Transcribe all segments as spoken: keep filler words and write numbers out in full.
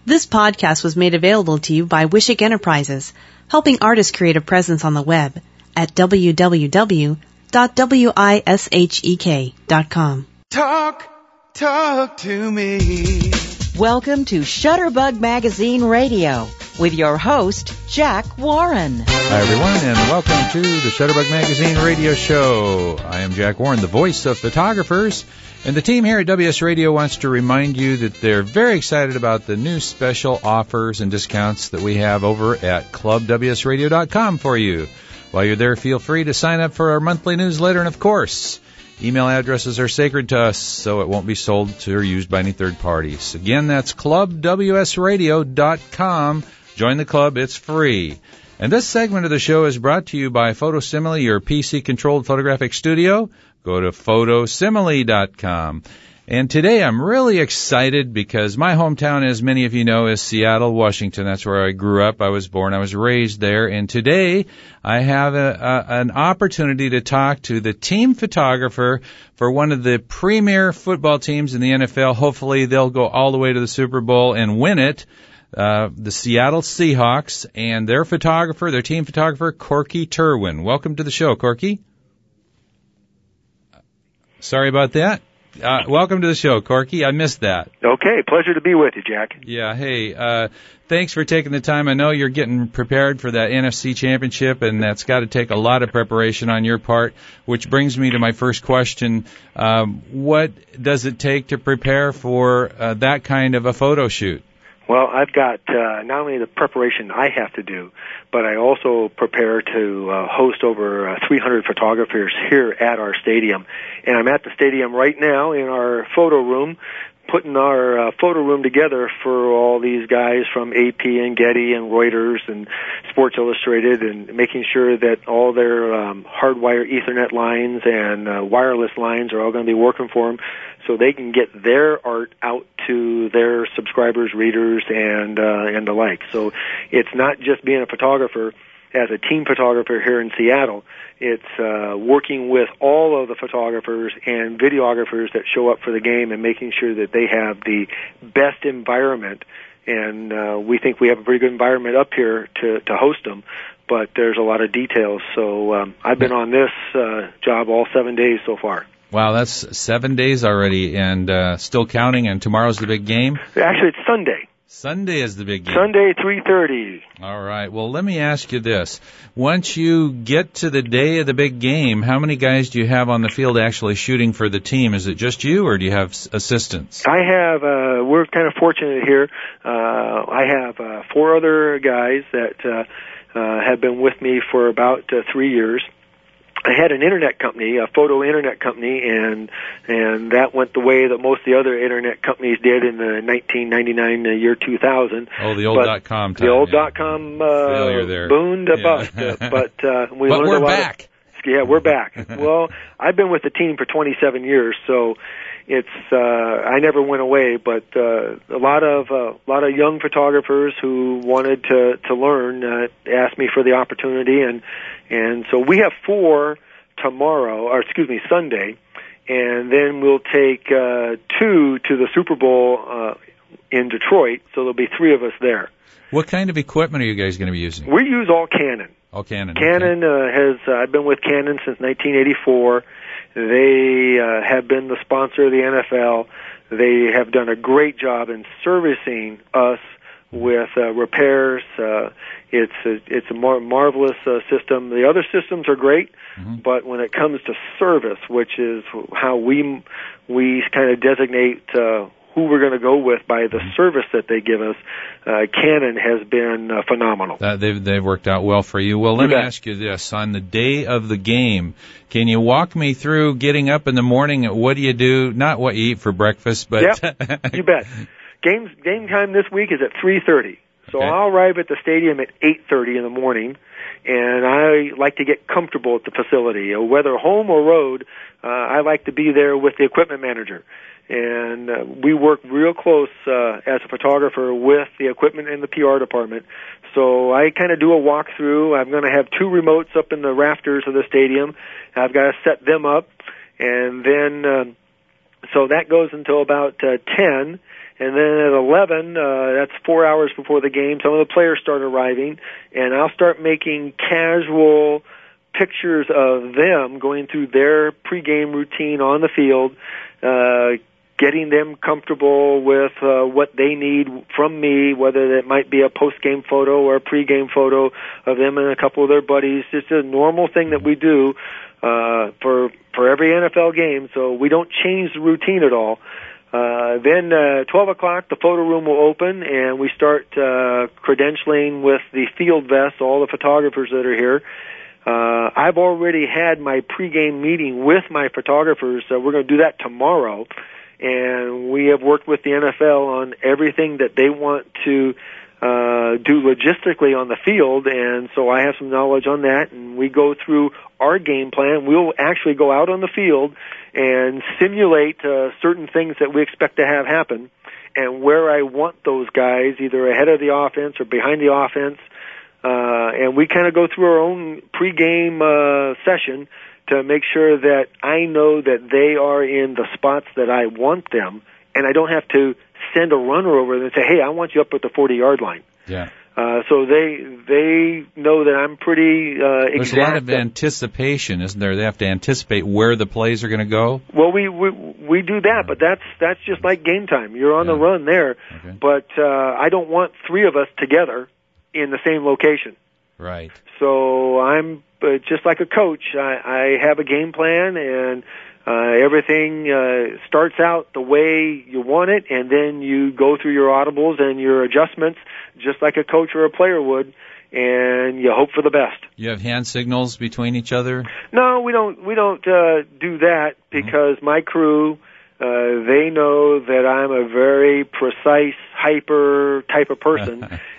This podcast was made available to you by Wishick Enterprises, helping artists create a presence on the web at w w w dot wishek dot com. Talk, talk to me. Welcome to Shutterbug Magazine Radio with your host, Jack Warren. Hi, everyone, and welcome to the Shutterbug Magazine Radio Show. I am Jack Warren, the voice of photographers, and the team here at W S Radio wants to remind you that they're very excited about the new special offers and discounts that we have over at club w s radio dot com for you. While you're there, feel free to sign up for our monthly newsletter, and of course, email addresses are sacred to us, so it won't be sold to or used by any third parties. Again, that's club w s radio dot com. Join the club. It's free. And this segment of the show is brought to you by Photosimile, your P C-controlled photographic studio. Go to photosimile dot com. And today I'm really excited because my hometown, as many of you know, is Seattle, Washington. That's where I grew up. I was born. I was raised there. And today I have a, a, an opportunity to talk to the team photographer for one of the premier football teams in the N F L. Hopefully they'll go all the way to the Super Bowl and win it. Uh, the Seattle Seahawks, and their photographer, their team photographer, Corky Turwin. Welcome to the show, Corky. Sorry about that. Uh, welcome to the show, Corky. I missed that. Okay, pleasure to be with you, Jack. Yeah, hey, uh, thanks for taking the time. I know you're getting prepared for that N F C championship, and that's got to take a lot of preparation on your part, which brings me to my first question. Um, what does it take to prepare for uh, that kind of a photo shoot? Well, I've got uh, not only the preparation I have to do, but I also prepare to uh, host over uh, three hundred photographers here at our stadium. And I'm at the stadium right now in our photo room, putting our uh, photo room together for all these guys from A P and Getty and Reuters and Sports Illustrated, and making sure that all their um, hardwire Ethernet lines and uh, wireless lines are all going to be working for them, so they can get their art out to their subscribers, readers, and uh, and the like. So it's not just being a photographer as a team photographer here in Seattle. It's uh, working with all of the photographers and videographers that show up for the game and making sure that they have the best environment. And uh, we think we have a pretty good environment up here to, to host them, but there's a lot of details. So um, I've been on this uh, job all seven days so far. Wow, that's seven days already, and uh, still counting, and tomorrow's the big game? Actually, it's Sunday. Sunday is the big game. Sunday, three thirty. All right. Well, let me ask you this. Once you get to the day of the big game, how many guys do you have on the field actually shooting for the team? Is it just you, or do you have assistants? I have, uh, we're kind of fortunate here. Uh, I have uh, four other guys that uh, uh, have been with me for about uh, three years. I had an internet company, a photo internet company, and and that went the way that most of the other internet companies did in the nineteen ninety-nine uh, year two thousand. Oh, the old but dot com time. The old yeah. dot com uh, failure there. Boomed a yeah. bust, uh, but uh, we but learned we're a lot. back. Of, yeah, we're back. Well, I've been with the team for twenty-seven years, so it's uh, I never went away. But uh, a lot of uh, a lot of young photographers who wanted to to learn uh, asked me for the opportunity, and and so we have four tomorrow, or excuse me, Sunday, and then we'll take uh, two to the Super Bowl uh, in Detroit, so there'll be three of us there. What kind of equipment are you guys going to be using? We use all Canon. All Canon. Canon okay. uh, has, uh, I've been with Canon since nineteen eighty-four. They uh, have been the sponsor of the N F L. They have done a great job in servicing us with uh, repairs. Uh, it's a, it's a mar- marvelous uh, system. The other systems are great, mm-hmm. but when it comes to service, which is how we we kind of designate uh, who we're going to go with by the mm-hmm. service that they give us, uh, Canon has been uh, phenomenal. That they've they've worked out well for you. Well, let you me bet. ask you this: on the day of the game, can you walk me through getting up in the morning? What do you do? Not what you eat for breakfast, but yep, you bet. Game game time this week is at three thirty. So okay. I'll arrive at the stadium at eight thirty in the morning, and I like to get comfortable at the facility. Whether home or road, uh, I like to be there with the equipment manager. And uh, we work real close uh, as a photographer with the equipment and the P R department. So I kind of do a walkthrough. I'm going to have two remotes up in the rafters of the stadium. I've got to set them up, and then uh, so that goes until about uh, ten. And then at eleven, uh, that's four hours before the game, some of the players start arriving, and I'll start making casual pictures of them going through their pregame routine on the field, uh, getting them comfortable with uh, what they need from me, whether that might be a post-game photo or a pregame photo of them and a couple of their buddies. Just a normal thing that we do uh, for for every N F L game, so we don't change the routine at all. Uh, then uh, twelve o'clock, the photo room will open, and we start uh, credentialing with the field vests, all the photographers that are here. Uh, I've already had my pregame meeting with my photographers, so we're going to do that tomorrow. And we have worked with the N F L on everything that they want to uh, do logistically on the field, and so I have some knowledge on that, and we go through our game plan. We'll actually go out on the field and simulate uh, certain things that we expect to have happen, and where I want those guys, either ahead of the offense or behind the offense, uh, and we kind of go through our own pregame uh, session to make sure that I know that they are in the spots that I want them, and I don't have to send a runner over and say, hey, I want you up at the forty-yard line. Yeah. Uh, so they they know that I'm pretty uh, There's exact. a lot of anticipation, isn't there? They have to anticipate where the plays are going to go. Well, we, we we do that, but that's that's just like game time. You're on Yeah. the run there, Okay. but uh, I don't want three of us together in the same location. Right. So I'm uh, just like a coach. I, I have a game plan, and uh, everything uh, starts out the way you want it, and then you go through your audibles and your adjustments, just like a coach or a player would, and you hope for the best. You have hand signals between each other? No, we don't. We don't uh, do that because my crew, uh, they know that I'm a very precise, hyper type of person,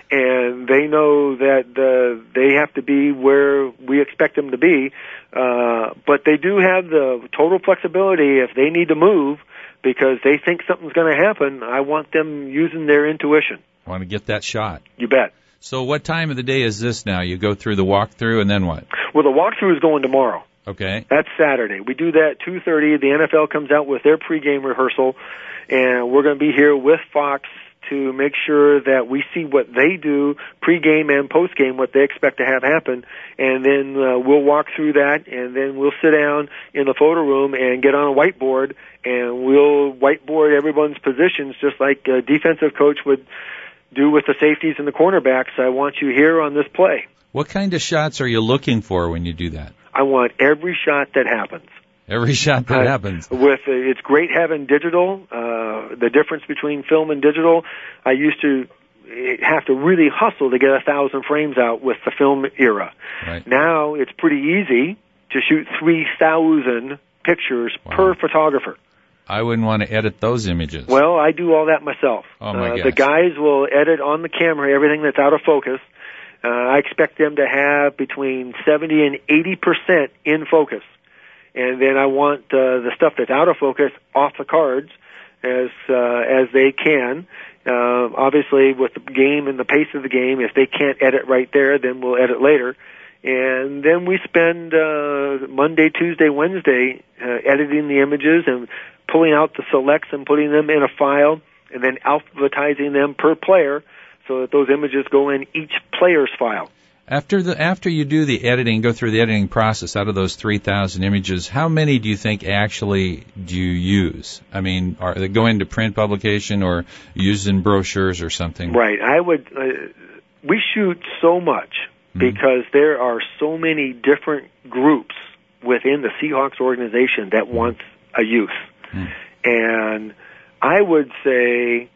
and they know that uh, they have to be where we expect them to be. Uh, but they do have the total flexibility if they need to move because they think something's going to happen. I want them using their intuition. I want to get that shot. You bet. So what time of the day is this now? You go through the walkthrough and then what? Well, the walkthrough is going tomorrow. Okay. That's Saturday. We do that two thirty. The N F L comes out with their pregame rehearsal, and we're going to be here with Fox to make sure that we see what they do pregame and postgame, what they expect to have happen, and then uh, we'll walk through that, and then we'll sit down in the photo room and get on a whiteboard, and we'll whiteboard everyone's positions just like a defensive coach would do with the safeties and the cornerbacks. I want you here on this play. What kind of shots are you looking for when you do that? I want every shot that happens. Every shot that Uh, happens. With uh, it's great having digital. Uh, the difference between film and digital, I used to have to really hustle to get a thousand frames out with the film era. Right. Now it's pretty easy to shoot three thousand pictures Wow. per photographer. I wouldn't want to edit those images. Well, I do all that myself. Oh, my uh, gosh. The guys will edit on the camera everything that's out of focus. Uh, I expect them to have between seventy and eighty percent in focus. And then I want uh, the stuff that's out of focus off the cards as uh, as they can. Uh, obviously, with the game and the pace of the game, if they can't edit right there, then we'll edit later. And then we spend uh, Monday, Tuesday, Wednesday uh, editing the images and pulling out the selects and putting them in a file, and then alphabetizing them per player so that those images go in each player's file. After the after you do the editing, go through the editing process, out of those three thousand images, how many do you think actually do you use? I mean, are they going to print publication or used in brochures or something? Right. I would. Uh, we shoot so much mm-hmm. because there are so many different groups within the Seahawks organization that mm-hmm. wants a use, mm-hmm. and I would say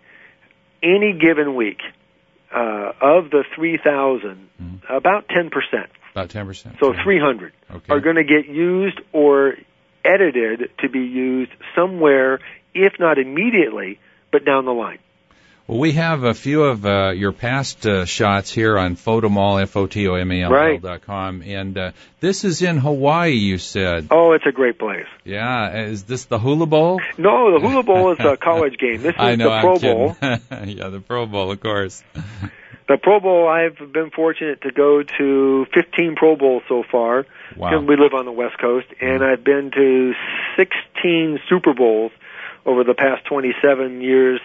any given week. Uh, of the three thousand, mm-hmm. about ten percent. About ten percent. So three hundred okay. are going to get used or edited to be used somewhere, if not immediately, but down the line. Well, we have a few of uh, your past uh, shots here on Photomall, F O T O M A L L dot com, and uh, this is in Hawaii, you said. Oh, it's a great place. Yeah. Is this the Hula Bowl? No, the Hula Bowl is a college game. This is I know, the Pro I'm Bowl. yeah, the Pro Bowl, of course. The Pro Bowl, I've been fortunate to go to fifteen Pro Bowls so far. Wow. We live on the West Coast, and I've been to sixteen Super Bowls over the past twenty-seven years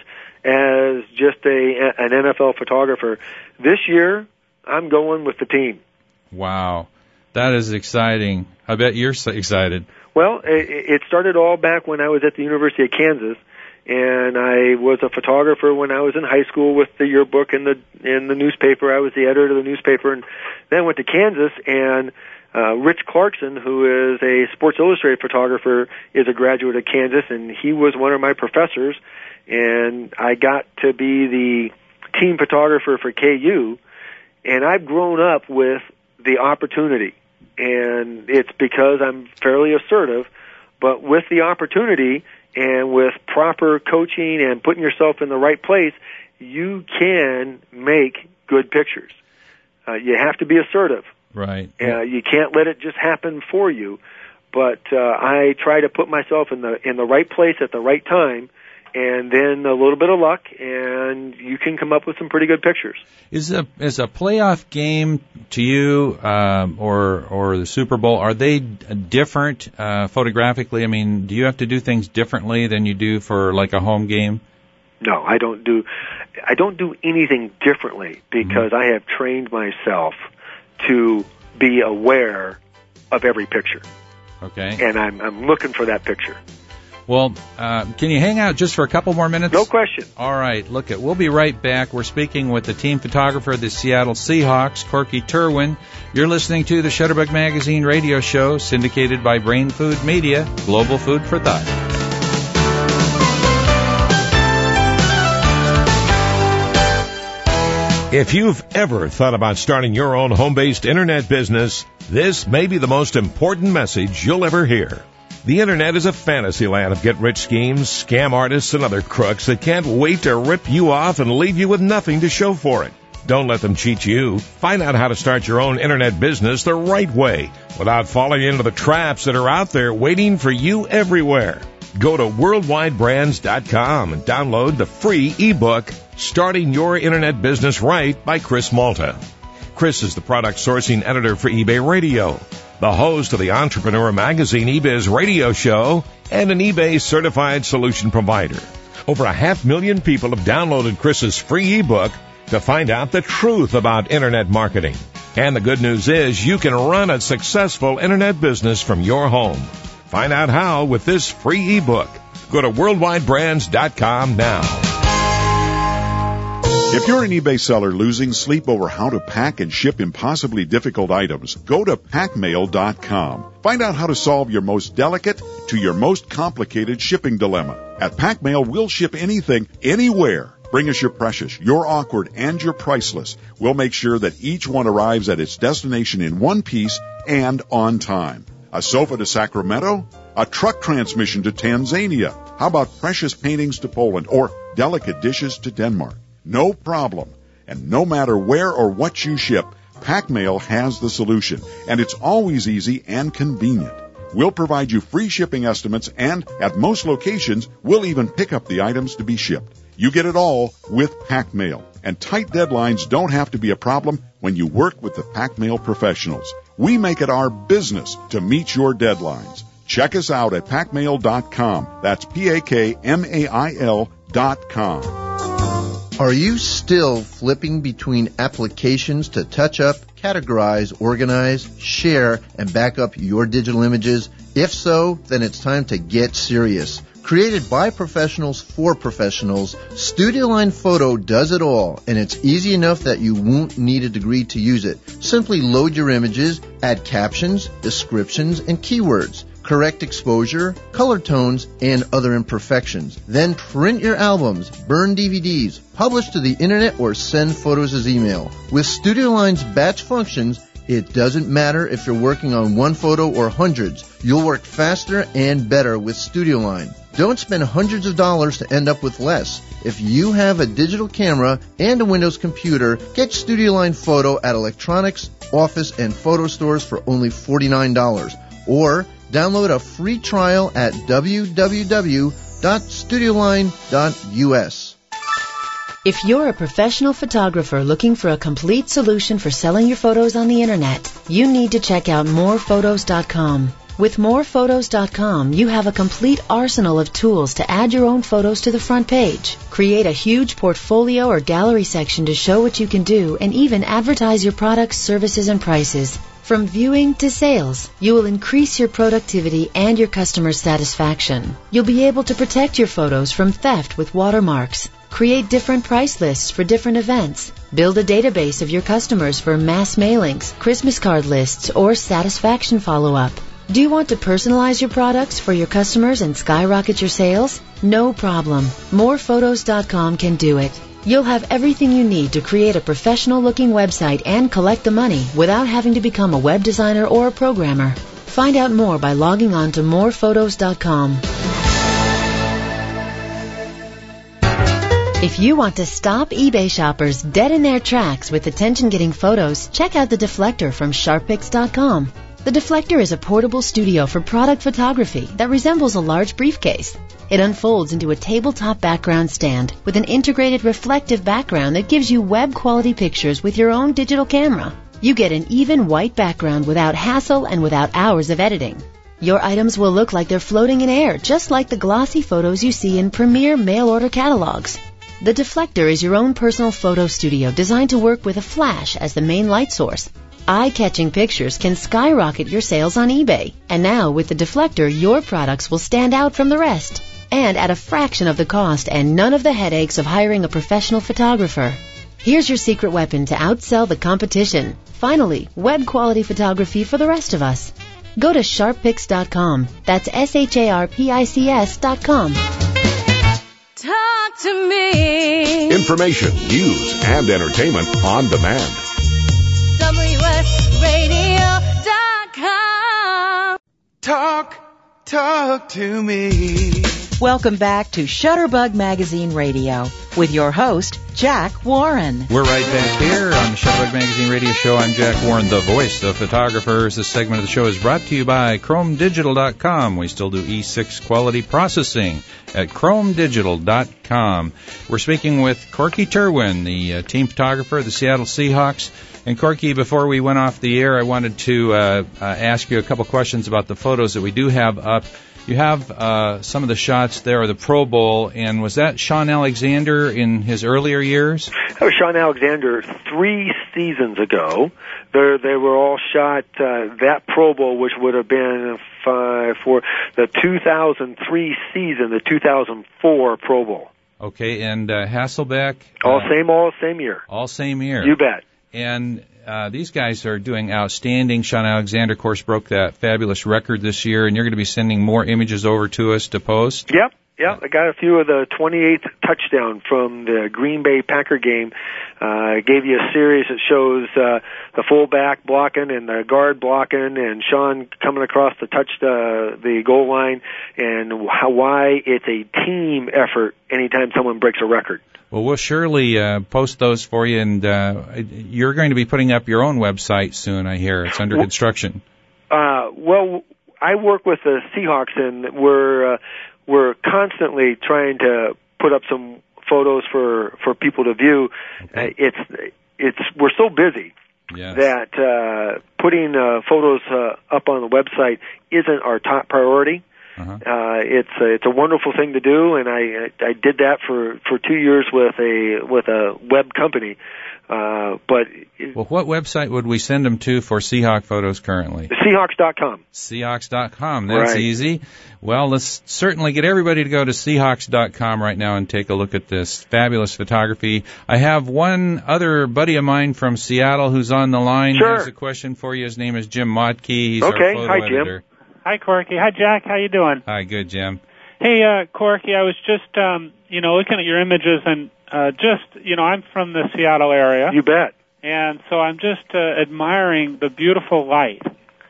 as just a an N F L photographer. This year, I'm going with the team. Wow. That is exciting. I bet you're so excited. Well, it, it started all back when I was at the University of Kansas, and I was a photographer when I was in high school with the yearbook and the in the newspaper. I was the editor of the newspaper, and then I went to Kansas, and uh, Rich Clarkson, who is a Sports Illustrated photographer, is a graduate of Kansas, and he was one of my professors, and I got to be the team photographer for K U, and I've grown up with the opportunity. And it's because I'm fairly assertive, but with the opportunity and with proper coaching and putting yourself in the right place, you can make good pictures. Uh, you have to be assertive. Right. Uh, you can't let it just happen for you. But uh, I try to put myself in the in the right place at the right time, and then a little bit of luck, and you can come up with some pretty good pictures. Is a is a playoff game to you, um, or or the Super Bowl, are they different uh, photographically? I mean, do you have to do things differently than you do for like a home game? No, I don't do I don't do anything differently because mm-hmm. I have trained myself to be aware of every picture. Okay. And I'm I'm looking for that picture. Well, uh, can you hang out just for a couple more minutes? No question. All right. Look, it. We'll be right back. We're speaking with the team photographer of the Seattle Seahawks, Corky Turwin. You're listening to the Shutterbug Magazine radio show, syndicated by Brain Food Media, global food for thought. If you've ever thought about starting your own home-based internet business, this may be the most important message you'll ever hear. The internet is a fantasy land of get-rich schemes, scam artists, and other crooks that can't wait to rip you off and leave you with nothing to show for it. Don't let them cheat you. Find out how to start your own internet business the right way without falling into the traps that are out there waiting for you everywhere. Go to worldwide brands dot com and download the free ebook, Starting Your Internet Business Right by Chris Malta. Chris is the product sourcing editor for eBay Radio, the host of the Entrepreneur Magazine eBiz radio show, and an eBay certified solution provider. Over a half million people have downloaded Chris's free ebook to find out the truth about internet marketing. And the good news is you can run a successful internet business from your home. Find out how with this free ebook. Go to worldwide brands dot com now. If you're an eBay seller losing sleep over how to pack and ship impossibly difficult items, go to pack mail dot com. Find out how to solve your most delicate to your most complicated shipping dilemma. At PackMail, we'll ship anything, anywhere. Bring us your precious, your awkward, and your priceless. We'll make sure that each one arrives at its destination in one piece and on time. A sofa to Sacramento? A truck transmission to Tanzania? How about precious paintings to Poland or delicate dishes to Denmark? No problem. And no matter where or what you ship, PackMail has the solution, and it's always easy and convenient. We'll provide you free shipping estimates, and at most locations, we'll even pick up the items to be shipped. You get it all with PackMail, and tight deadlines don't have to be a problem when you work with the PackMail professionals. We make it our business to meet your deadlines. Check us out at pack mail dot com. That's P A K M A I L dot com. Are you still flipping between applications to touch up, categorize, organize, share, and back up your digital images? If so, then it's time to get serious. Created by professionals for professionals, StudioLine Photo does it all, and it's easy enough that you won't need a degree to use it. Simply load your images, add captions, descriptions, and keywords, correct exposure, color tones, and other imperfections. Then print your albums, burn D V Ds, publish to the internet, or send photos as email. With StudioLine's batch functions, it doesn't matter if you're working on one photo or hundreds. You'll work faster and better with StudioLine. Don't spend hundreds of dollars to end up with less. If you have a digital camera and a Windows computer, get StudioLine Photo at electronics, office, and photo stores for only forty-nine dollars. Or download a free trial at w w w dot studioline dot u s. If you're a professional photographer looking for a complete solution for selling your photos on the internet, you need to check out more photos dot com. With more photos dot com, you have a complete arsenal of tools to add your own photos to the front page, create a huge portfolio or gallery section to show what you can do, and even advertise your products, services, and prices. From viewing to sales, you will increase your productivity and your customer satisfaction. You'll be able to protect your photos from theft with watermarks, create different price lists for different events, build a database of your customers for mass mailings, Christmas card lists, or satisfaction follow-up. Do you want to personalize your products for your customers and skyrocket your sales? No problem. more photos dot com can do it. You'll have everything you need to create a professional-looking website and collect the money without having to become a web designer or a programmer. Find out more by logging on to more photos dot com. If you want to stop eBay shoppers dead in their tracks with attention-getting photos, check out the Deflector from Sharp Pics dot com. The Deflector is a portable studio for product photography that resembles a large briefcase. It unfolds into a tabletop background stand with an integrated reflective background that gives you web-quality pictures with your own digital camera. You get an even white background without hassle and without hours of editing. Your items will look like they're floating in air, just like the glossy photos you see in premier mail-order catalogs. The Deflector is your own personal photo studio designed to work with a flash as the main light source. Eye-catching pictures can skyrocket your sales on eBay. And now, with the Deflector, your products will stand out from the rest. And at a fraction of the cost and none of the headaches of hiring a professional photographer. Here's your secret weapon to outsell the competition. Finally, web-quality photography for the rest of us. Go to Sharp Pics dot com. That's S H A R P I C S dot com. Talk to me. Information, news, and entertainment on demand. W S radio dot com. Talk, talk to me. Welcome back to Shutterbug Magazine Radio with your host, Jack Warren. We're right back here on the Shutterbug Magazine Radio Show. I'm Jack Warren, the voice of photographers. This segment of the show is brought to you by Chrome Digital dot com. We still do E six quality processing at Chrome Digital dot com. We're speaking with Corky Turwin, the uh, team photographer of the Seattle Seahawks. And Corky, before we went off the air, I wanted to uh, uh, ask you a couple questions about the photos that we do have up. You have uh, some of the shots there of the Pro Bowl, and was that Sean Alexander in his earlier years? That was Sean Alexander three seasons ago. They they were all shot uh, that Pro Bowl, which would have been uh, for the two thousand three season, the two thousand four Pro Bowl. Okay, and uh, Hasselbeck? All uh, same, all same year. All same year. You bet. And uh, these guys are doing outstanding. Sean Alexander, of course, broke that fabulous record this year, and you're going to be sending more images over to us to post? Yep, yep. I got a few of the twenty-eighth touchdown from the Green Bay Packer game. I uh, gave you a series that shows uh, the fullback blocking and the guard blocking, and Sean coming across the touch uh, the goal line, and how, why it's a team effort anytime someone breaks a record. Well, we'll surely uh, post those for you, and uh, you're going to be putting up your own website soon, I hear. It's under construction. Uh, well, I work with the Seahawks, and we're uh, we're constantly trying to put up some photos for, for people to view. Okay. Uh, it's it's we're so busy yes. that uh, putting uh, photos uh, up on the website isn't our top priority. Uh-huh. Uh, it's a, it's a wonderful thing to do, and I I did that for, for two years with a with a web company. Uh, but it, well, what website would we send them to for Seahawk photos currently? Seahawks dot com. Seahawks dot com. That's right. Easy. Well, let's certainly get everybody to go to Seahawks dot com right now and take a look at this fabulous photography. I have one other buddy of mine from Seattle who's on the line. Sure. He has a question for you. His name is Jim Motke. He's okay. our photo Hi, editor. Jim. Hi, Corky. Hi, Jack. How you doing? Hi, good, Jim. Hey, uh, Corky, I was just, um, you know, looking at your images, and uh, just, you know, I'm from the Seattle area. You bet. And so I'm just uh, admiring the beautiful light.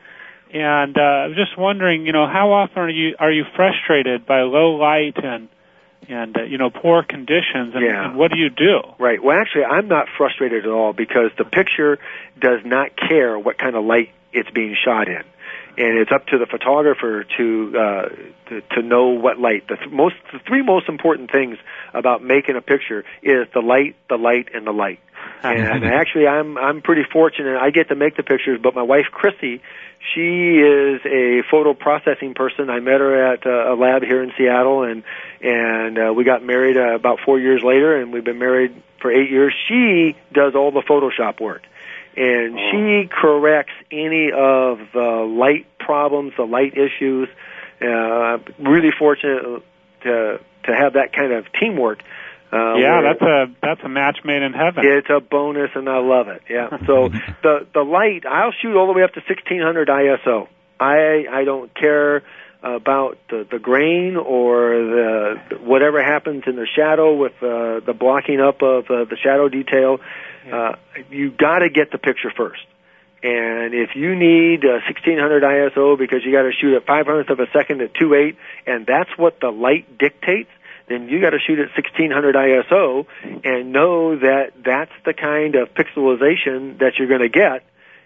And uh, I was just wondering, you know, how often are you are you frustrated by low light and and uh, you know, poor conditions, and, yeah. and what do you do? Right. Well, actually, I'm not frustrated at all because the picture does not care what kind of light it's being shot in. and it's up to the photographer to uh, to, to know what light. The th- most, the three most important things about making a picture is the light, the light, and the light. And actually, I'm I'm pretty fortunate. I get to make the pictures, but my wife Chrissy, she is a photo processing person. I met her at uh, a lab here in Seattle, and and uh, we got married uh, about four years later, and we've been married for eight years. She does all the Photoshop work, and oh. she corrects any of the light problems, the light issues. Uh, really fortunate to to have that kind of teamwork. Uh, yeah, that's a that's a match made in heaven. It's a bonus, and I love it. Yeah. So the the light, I'll shoot all the way up to sixteen hundred I S O. I I don't care about the, the grain or the whatever happens in the shadow with uh, the blocking up of uh, the shadow detail. Uh, you got to get the picture first. And if you need uh, sixteen hundred I S O because you got to shoot at five hundredths of a second at two eight, and that's what the light dictates, then you got to shoot at sixteen hundred I S O and know that that's the kind of pixelization that you're going to get,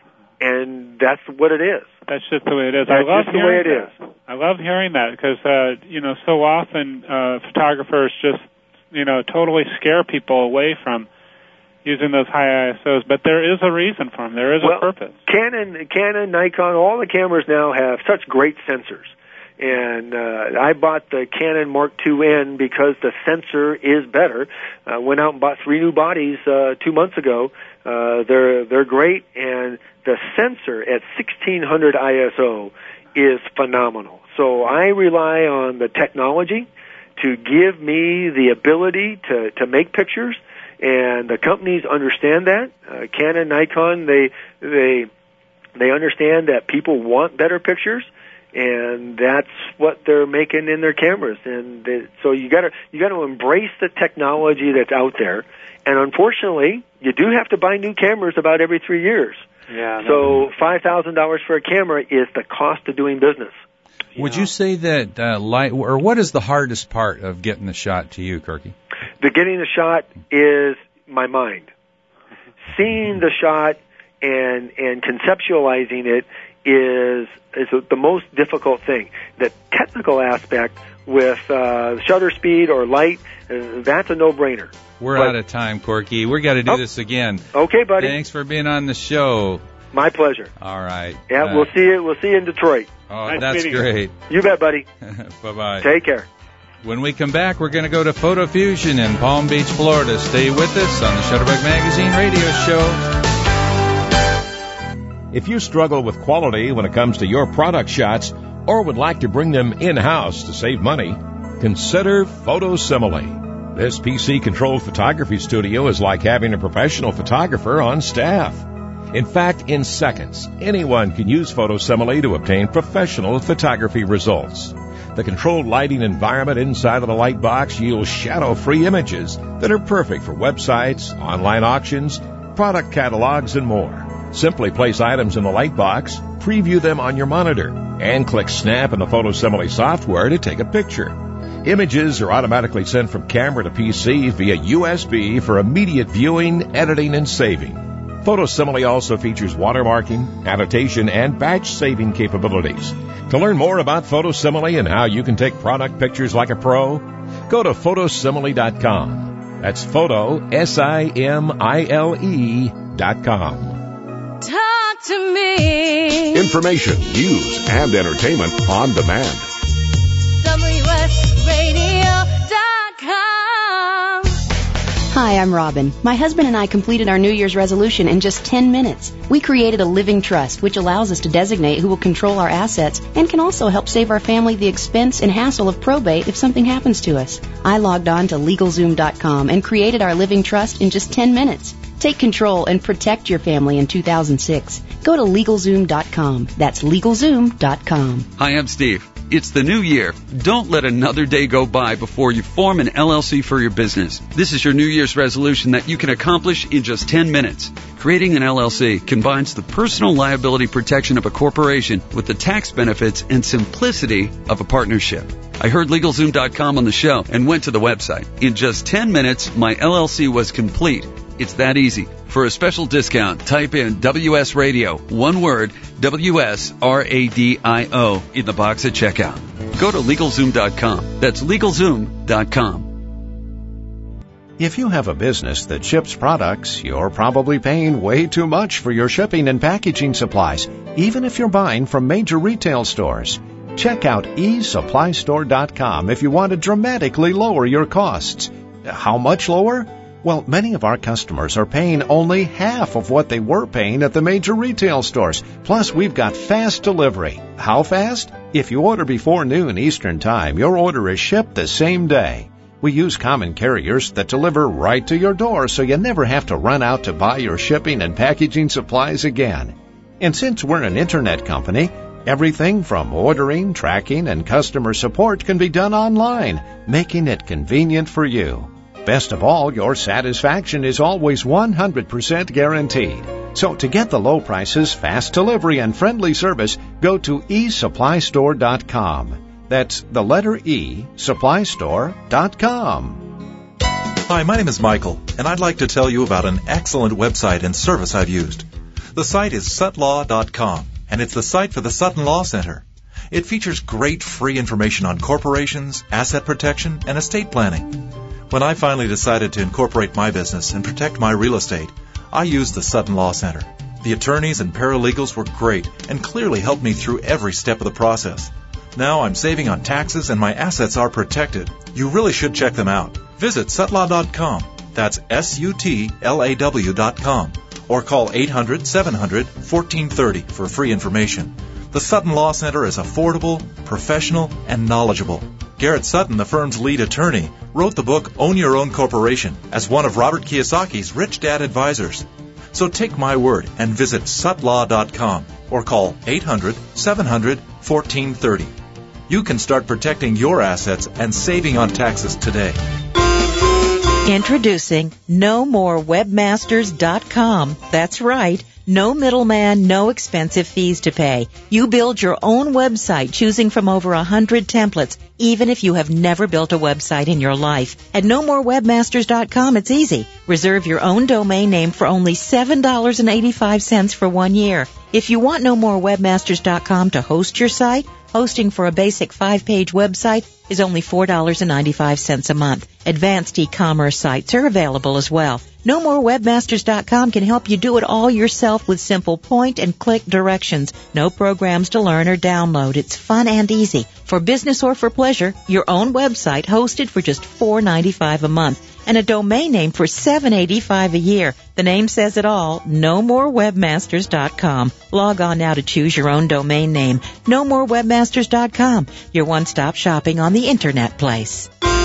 and that's what it is. That's just the way it is. That's I love just the way it that. is. I love hearing that because, uh, you know, so often uh, photographers just, you know, totally scare people away from using those high I S Os, but there is a reason for them. There is well, a purpose. Canon, Canon, Nikon, all the cameras now have such great sensors. And uh, I bought the Canon Mark two N because the sensor is better. I uh, went out and bought three new bodies uh, two months ago. Uh, they're they're great, and the sensor at sixteen hundred I S O is phenomenal. So I rely on the technology to give me the ability to, to make pictures, and the companies understand that. Uh, Canon, Nikon, they they they understand that people want better pictures. And that's what they're making in their cameras, and they, so you got to you got to embrace the technology that's out there. And unfortunately, you do have to buy new cameras about every three years. Yeah. So five thousand dollars for a camera is the cost of doing business. Would you say that uh, light, or what is the hardest part of getting the shot to you, Kirky? The getting the shot is my mind, seeing the shot and and conceptualizing it is is the most difficult thing. The technical aspect with uh, shutter speed or light, uh, that's a no-brainer. We're but, out of time, Corky. We've got to do oh, this again. Okay, buddy. Thanks for being on the show. My pleasure. All right. Yeah, uh, we'll see you. We'll see you in Detroit. Oh, nice that's great. You. you bet, buddy. Bye-bye. Take care. When we come back, we're going to go to Photo Fusion in Palm Beach, Florida. Stay with us on the Shutterbug Magazine radio show. If you struggle with quality when it comes to your product shots or would like to bring them in-house to save money, consider Photosimile. This P C-controlled photography studio is like having a professional photographer on staff. In fact, in seconds, anyone can use Photosimile to obtain professional photography results. The controlled lighting environment inside of the light box yields shadow-free images that are perfect for websites, online auctions, product catalogs, and more. Simply place items in the light box, preview them on your monitor, and click Snap in the Photosimile software to take a picture. Images are automatically sent from camera to P C via U S B for immediate viewing, editing, and saving. Photosimile also features watermarking, annotation, and batch saving capabilities. To learn more about Photosimile and how you can take product pictures like a pro, go to photosimile dot com. That's photo, S I M I L E dot com. Talk to me. Information, news, and entertainment on demand. W S radio dot com. Hi, I'm Robin. My husband and I completed our New Year's resolution in just ten minutes. We created a living trust, which allows us to designate who will control our assets and can also help save our family the expense and hassle of probate if something happens to us. I logged on to LegalZoom dot com and created our living trust in just ten minutes. Take control and protect your family in two thousand six. Go to LegalZoom dot com. That's LegalZoom dot com. Hi, I'm Steve. It's the new year. Don't let another day go by before you form an L L C for your business. This is your New Year's resolution that you can accomplish in just ten minutes. Creating an L L C combines the personal liability protection of a corporation with the tax benefits and simplicity of a partnership. I heard LegalZoom dot com on the show and went to the website. In just ten minutes, my L L C was complete. It's that easy. For a special discount, type in W S Radio, one word, W S R A D I O, in the box at checkout. Go to LegalZoom dot com. That's LegalZoom dot com. If you have a business that ships products, you're probably paying way too much for your shipping and packaging supplies, even if you're buying from major retail stores. Check out e supply store dot com if you want to dramatically lower your costs. How much lower? Well, many of our customers are paying only half of what they were paying at the major retail stores. Plus, we've got fast delivery. How fast? If you order before noon Eastern Time, your order is shipped the same day. We use common carriers that deliver right to your door, so you never have to run out to buy your shipping and packaging supplies again. And since we're an internet company, everything from ordering, tracking, and customer support can be done online, making it convenient for you. Best of all, your satisfaction is always one hundred percent guaranteed. So to get the low prices, fast delivery, and friendly service, go to e supply store dot com. That's the letter E, supply store dot com. Hi, my name is Michael, and I'd like to tell you about an excellent website and service I've used. The site is sut law dot com, and it's the site for the Sutton Law Center. It features great free information on corporations, asset protection, and estate planning. When I finally decided to incorporate my business and protect my real estate, I used the Sutton Law Center. The attorneys and paralegals were great and clearly helped me through every step of the process. Now I'm saving on taxes and my assets are protected. You really should check them out. Visit sut law dot com. That's S U T L A W dot com. Or call eight hundred, seven hundred, fourteen thirty for free information. The Sutton Law Center is affordable, professional, and knowledgeable. Garrett Sutton, the firm's lead attorney, wrote the book Own Your Own Corporation as one of Robert Kiyosaki's Rich Dad advisors. So take my word and visit sut law dot com or call eight hundred, seven hundred, fourteen thirty. You can start protecting your assets and saving on taxes today. Introducing no more webmasters dot com. That's right. No middleman, no expensive fees to pay. You build your own website choosing from over a hundred templates, even if you have never built a website in your life. At no more webmasters dot com, it's easy. Reserve your own domain name for only seven dollars and eighty-five cents for one year. If you want no more webmasters dot com to host your site, hosting for a basic five-page website is only four dollars and ninety-five cents a month. Advanced e-commerce sites are available as well. no more webmasters dot com can help you do it all yourself with simple point-and-click directions. No programs to learn or download. It's fun and easy. For business or for pleasure, your own website hosted for just four dollars and ninety-five cents a month and a domain name for seven dollars and eighty-five cents a year. The name says it all. no more webmasters dot com. Log on now to choose your own domain name. no more webmasters dot com. Your one-stop shopping on the Internet place.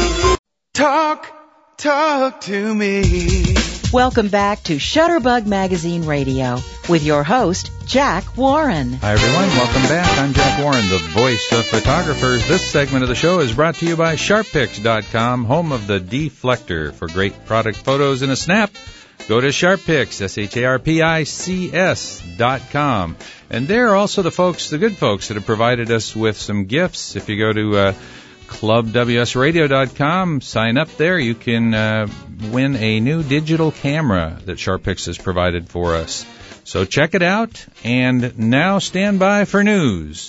Talk, talk to me. Welcome back to Shutterbug Magazine Radio with your host, Jack Warren. Hi, everyone. Welcome back. I'm Jack Warren, the voice of photographers. This segment of the show is brought to you by sharp pics dot com, home of the Deflector. For great product photos in a snap, go to SharpPics, S H A R P I C S dot com. And they're also the folks, the good folks, that have provided us with some gifts. If you go to uh, club w s radio dot com, sign up there. You can uh, win a new digital camera that SharpPics has provided for us. So check it out, and now stand by for news.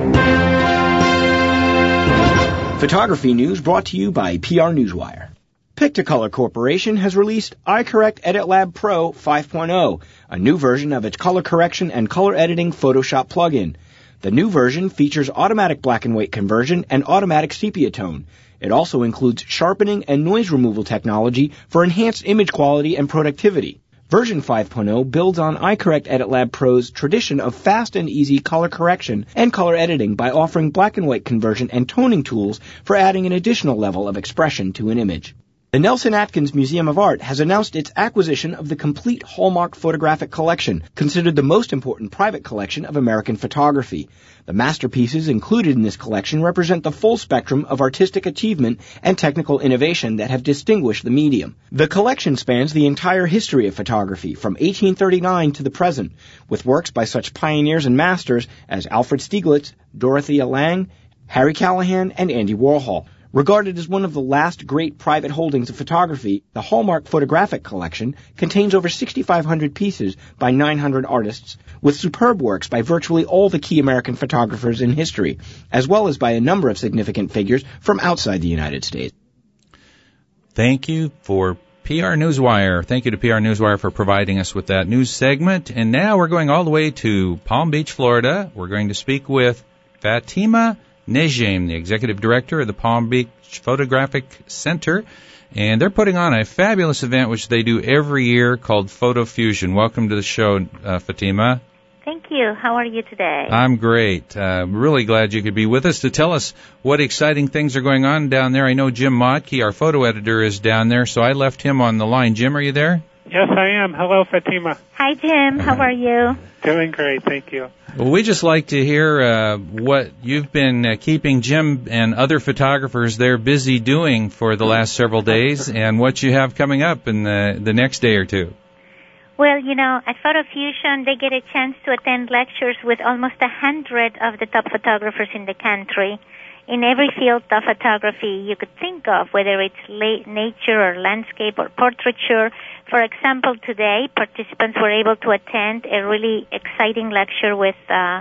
Photography news brought to you by P R Newswire. Pictocolor Corporation has released iCorrect Edit Lab Pro five point oh, a new version of its color correction and color editing Photoshop plugin. The new version features automatic black and white conversion and automatic sepia tone. It also includes sharpening and noise removal technology for enhanced image quality and productivity. Version five point oh builds on iCorrect Edit Lab Pro's tradition of fast and easy color correction and color editing by offering black and white conversion and toning tools for adding an additional level of expression to an image. The Nelson Atkins Museum of Art has announced its acquisition of the complete Hallmark Photographic Collection, considered the most important private collection of American photography. The masterpieces included in this collection represent the full spectrum of artistic achievement and technical innovation that have distinguished the medium. The collection spans the entire history of photography, from eighteen thirty-nine to the present, with works by such pioneers and masters as Alfred Stieglitz, Dorothea Lange, Harry Callahan, and Andy Warhol. Regarded as one of the last great private holdings of photography, the Hallmark Photographic Collection contains over sixty-five hundred pieces by nine hundred artists, with superb works by virtually all the key American photographers in history, as well as by a number of significant figures from outside the United States. Thank you for P R Newswire. Thank you to P R Newswire for providing us with that news segment. And now we're going all the way to Palm Beach, Florida. We're going to speak with Fatima Nejim, the executive director of the Palm Beach Photographic Center. And they're putting on a fabulous event, which they do every year, called Photo Fusion. Welcome to the show, uh, Fatima. Thank you. How are you today? I'm great. Uh, really glad you could be with us to tell us what exciting things are going on down there. I know Jim Motke, our photo editor, is down there, so I left him on the line. Jim, are you there? Yes, I am. Hello, Fatima. Hi, Jim. How are you? Doing great, thank you. Well, we just like to hear uh, what you've been uh, keeping Jim and other photographers there busy doing for the last several days, and what you have coming up in the, the next day or two. Well, you know, at Photo Fusion, they get a chance to attend lectures with almost a hundred of the top photographers in the country in every field of photography you could think of, whether it's la- nature or landscape or portraiture. For example, today, participants were able to attend a really exciting lecture with uh,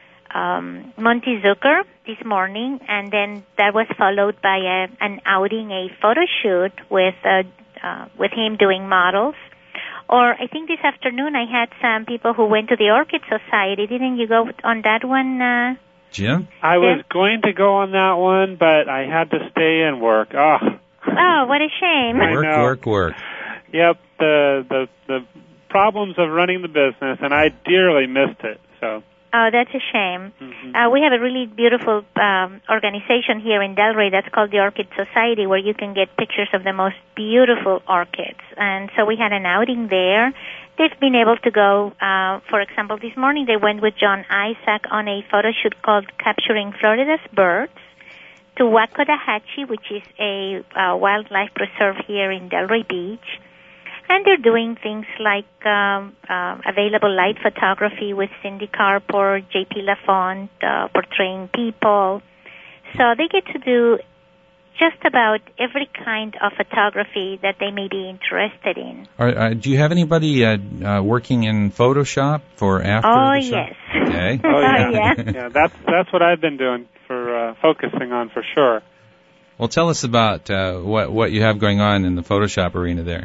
um, Monty Zucker this morning, and then that was followed by a, an outing, a photo shoot with uh, uh, with him doing models. Or I think this afternoon I had some people who went to the Orchid Society. Didn't you go on that one, uh, Jim? I Jim? was going to go on that one, but I had to stay and work. Oh, oh what a shame. I Work, know. work, work. Yep, the, the the problems of running the business, and I dearly missed it. So. Oh, that's a shame. Mm-hmm. Uh, we have a really beautiful um, organization here in Delray that's called the Orchid Society, where you can get pictures of the most beautiful orchids. And so we had an outing there. They've been able to go, uh, for example, this morning they went with John Isaac on a photo shoot called Capturing Florida's Birds to Wacotahatchee, which is a uh, wildlife preserve here in Delray Beach. And they're doing things like um, uh, available light photography with Cindy Carp or J P Lafont, uh, portraying people. So they get to do just about every kind of photography that they may be interested in. Are, uh, do you have anybody uh, uh, working in Photoshop for after Oh, the show? yes. Okay. Oh, yeah. yeah. yeah, that's that's what I've been doing for uh, focusing on for sure. Well, tell us about uh, what what you have going on in the Photoshop arena there.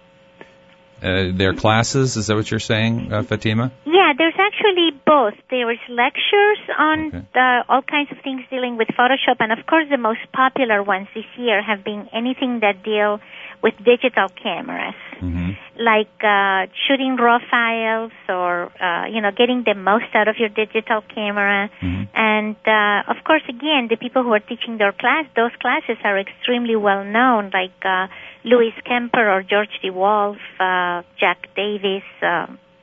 Uh, their classes, is that what you're saying, uh, Fatima? Yeah, there's actually both. There is lectures on Okay. the, all kinds of things dealing with Photoshop, and of course the most popular ones this year have been anything that deal with digital cameras, Mm-hmm. like uh, shooting raw files or, uh, you know, getting the most out of your digital camera. Mm-hmm. And, uh, of course, again, the people who are teaching their class, those classes are extremely well known, like uh, Louis Kemper or George DeWolf, uh, Jack Davis, uh,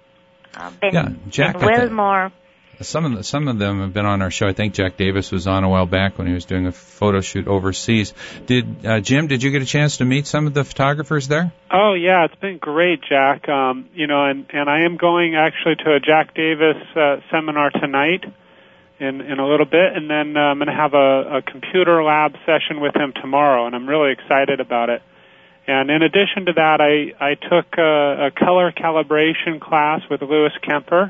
uh, Ben, Yeah, Jack, ben I thi- Wilmore. Some of the, some of them have been on our show. I think Jack Davis was on a while back when he was doing a photo shoot overseas. Did uh, Jim? Did you get a chance to meet some of the photographers there? Oh yeah, it's been great, Jack. Um, you know, and and I am going actually to a Jack Davis uh, seminar tonight, in in a little bit, and then uh, I'm going to have a, a computer lab session with him tomorrow, and I'm really excited about it. And in addition to that, I I took a, a color calibration class with Louis Kemper.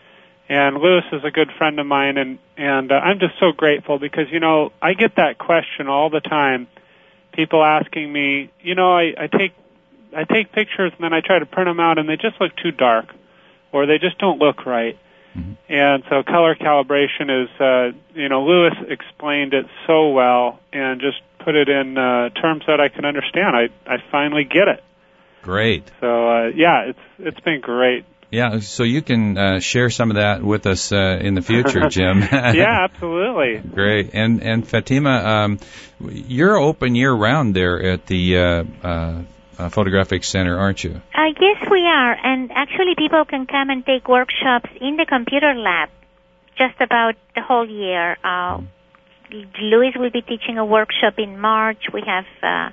And Louis is a good friend of mine, and, and uh, I'm just so grateful because, you know, I get that question all the time. People asking me, you know, I, I take I take pictures and then I try to print them out and they just look too dark or they just don't look right. Mm-hmm. And so color calibration is, uh, you know, Louis explained it so well and just put it in uh, terms that I can understand. I, I finally get it. Great. So, uh, yeah, it's it's been great. Yeah, so you can uh, share some of that with us uh, in the future, Jim. Yeah, absolutely. Great. And and Fatima, um, you're open year round there at the uh, uh, uh, Photographic Center, aren't you? Uh, yes, we are. And actually people can come and take workshops in the computer lab just about the whole year. Uh, Louis will be teaching a workshop in March. We have uh,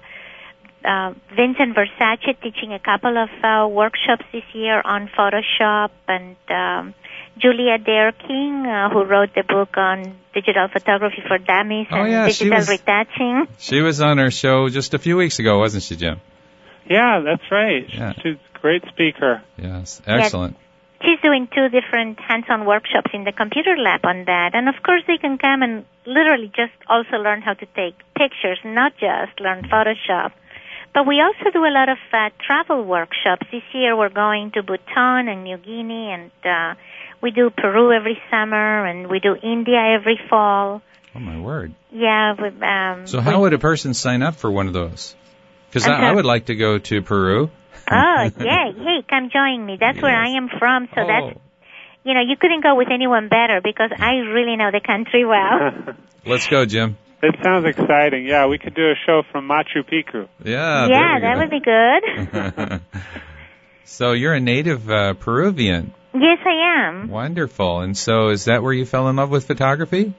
uh, Vincent Versace teaching a couple of uh, workshops this year on Photoshop, and um, Julia Dare King, uh, who wrote the book on digital photography for dummies Oh, and yeah, she digital was- retouching. She was on our show just a few weeks ago, wasn't she, Jim? Yeah, that's right. Yeah. She's a great speaker. Yes, excellent. She's doing two different hands-on workshops in the computer lab on that. And of course they can come and literally just also learn how to take pictures, not just learn Photoshop. But we also do a lot of uh, travel workshops. This year we're going to Bhutan and New Guinea, and uh, we do Peru every summer, and we do India every fall. Oh, my word. Yeah. We, um, So how we, would a person sign up for one of those? Because I, Okay. I would like to go to Peru. Oh, yeah. Hey, come join me. That's where I am from, so Oh. that's, you know, you couldn't go with anyone better because I really know the country well. Let's go, Jim. It sounds exciting. Yeah, we could do a show from Machu Picchu. Yeah. yeah, there that we would be good. go. So you're a native uh, Peruvian. Yes, I am. Wonderful. And so is that where you fell in love with photography?